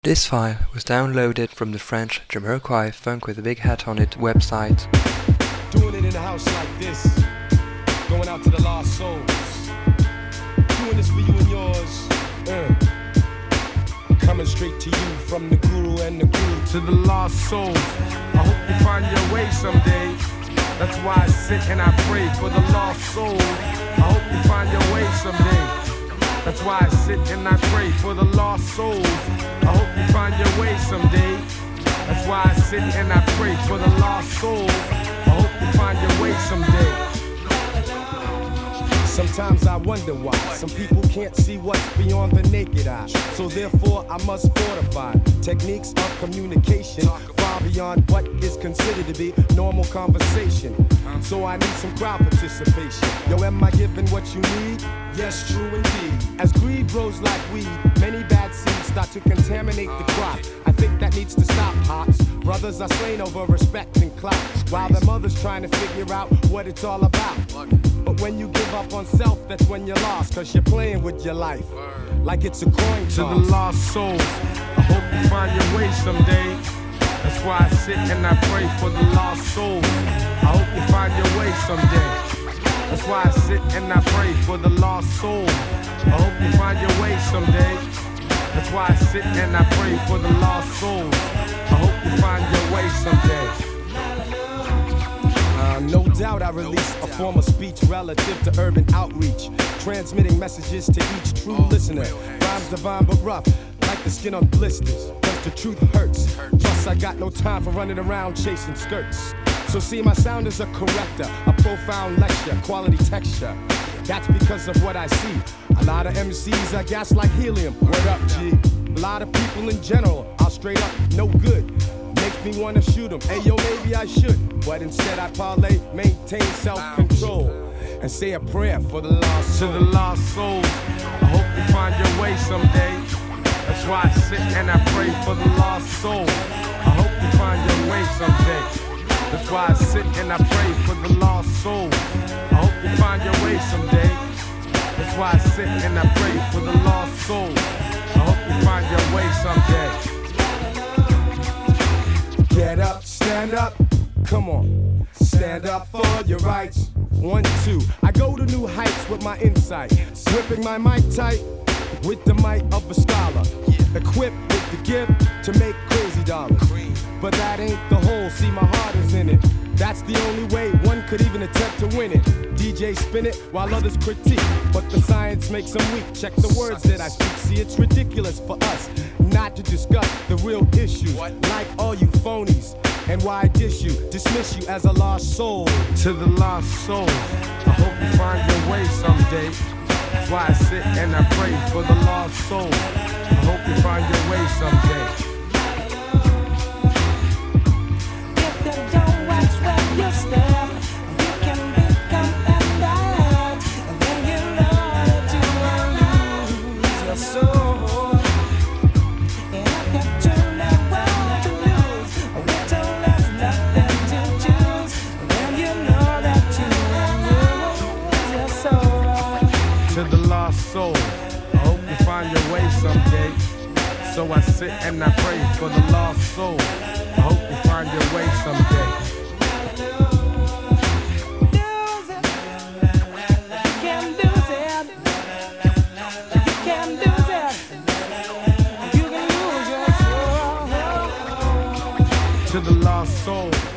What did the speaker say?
This file was downloaded from the French Jamiroquai Funk with a Big Hat on It website. Doing it in the house like this, going out to the lost souls, doing this for you and yours, coming straight to you from the guru and the crew. To the lost souls, I hope you find your way someday. That's why I sit and I pray for the lost souls. I hope you find your way someday. That's why I sit and I pray for the lost souls. I hope you find your way someday. That's why I sit and I pray for the lost souls. I hope you find your way someday. Sometimes I wonder why some people can't see what's beyond the naked eye. So therefore I must fortify techniques of communication far beyond what is considered to be normal conversation. So I need some crowd participation. Yo, am I giving what you need? Yes, true indeed. As greed grows like weed, many bad seeds start to contaminate the crop. I think that needs to stop, Pops. Brothers are slain over respect and clout, while their mothers trying to figure out what it's all about. But when you give up on self, that's when you're lost, cause you're playing with your life like it's a coin toss. To the lost souls, I hope you find your way someday. That's why I sit and I pray for the lost souls. I hope you find your way someday. That's why I sit and I pray for the lost souls. I hope you find your way someday. That's why I sit and I pray for the lost souls. I hope you find your way someday. No doubt I release a form of speech relative to urban outreach, transmitting messages to each true listener. Rhymes divine but rough, like the skin on blisters, cause the truth hurts. Plus I got no time for running around chasing skirts. So see, my sound is a corrector, a profound lecture, quality texture. That's because of what I see. A lot of MCs are gas like helium. Word up, G. A lot of people in general are straight up no good. Makes me wanna shoot them. Hey yo, maybe I should, but instead I parlay, maintain self-control, and say a prayer for the lost souls. To the lost souls, I hope you find your way someday. That's why I sit and I pray for the lost souls. I hope you find your way someday. That's why I sit and I pray for the lost souls. I hope you find your way someday. That's why I sit and I pray for the lost souls. I hope you find your way someday. Get up, stand up, come on. Stand up for your rights. 1, 2. I go to new heights with my insight, gripping my mic tight with the might of a scholar, equipped with the gift to make crazy dollars. But that ain't the whole, see my heart is in it. That's the only way one could even attempt to win it. DJ spin it while others critique, but the science makes them weak. Check the words that I speak, see it's ridiculous for us not to discuss the real issues, like all you phonies. And why dismiss you as a lost soul. To the lost souls, I hope you find your way someday. That's why I sit and I pray for the lost soul. I hope you find your way someday. If you don't watch where you step, you can become bad, and then you know that you will lose your soul. And if you truly want to lose, we don't have nothing to choose, then you know that you will lose your soul. To the lost soul, I hope you find your way someday. So I sit and I pray for the lost soul. I hope you find your way someday. To the lost soul,